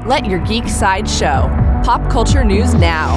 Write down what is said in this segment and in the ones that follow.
Let your geek side show. Pop culture news now.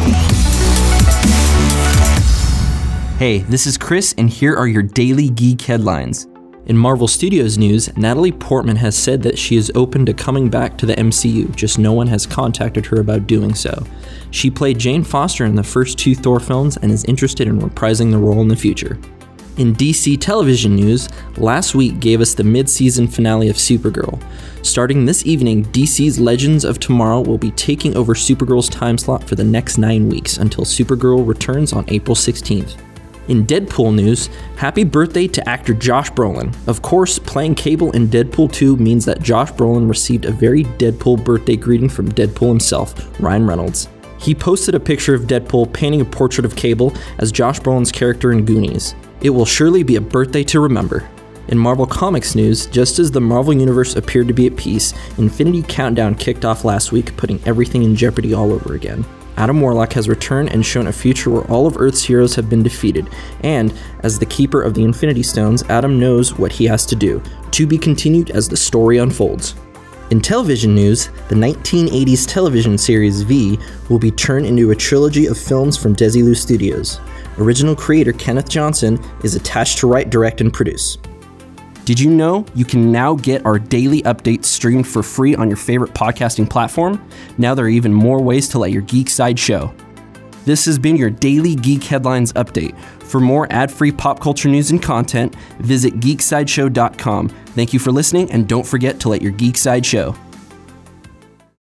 Hey, this is Chris, and here are your daily geek headlines. In Marvel Studios news, Natalie Portman has said that she is open to coming back to the MCU, just no one has contacted her about doing so. She played Jane Foster in the first 2 Thor films and is interested in reprising the role in the future. In DC television news, last week gave us the mid-season finale of Supergirl. Starting this evening, DC's Legends of Tomorrow will be taking over Supergirl's time slot for the next 9 weeks until Supergirl returns on April 16th. In Deadpool news, happy birthday to actor Josh Brolin. Of course, playing Cable in Deadpool 2 means that Josh Brolin received a very Deadpool birthday greeting from Deadpool himself, Ryan Reynolds. He posted a picture of Deadpool painting a portrait of Cable as Josh Brolin's character in Goonies. It will surely be a birthday to remember. In Marvel Comics news, just as the Marvel Universe appeared to be at peace, Infinity Countdown kicked off last week, putting everything in jeopardy all over again. Adam Warlock has returned and shown a future where all of Earth's heroes have been defeated, and, as the keeper of the Infinity Stones, Adam knows what he has to do, to be continued as the story unfolds. In television news, the 1980s television series V will be turned into a trilogy of films from Desilu Studios. Original creator Kenneth Johnson is attached to write, direct, and produce. Did you know you can now get our daily updates streamed for free on your favorite podcasting platform? Now there are even more ways to let your geek side show. This has been your daily Geek Headlines update. For more ad-free pop culture news and content, visit geeksideshow.com. Thank you for listening, and don't forget to let your geek side show.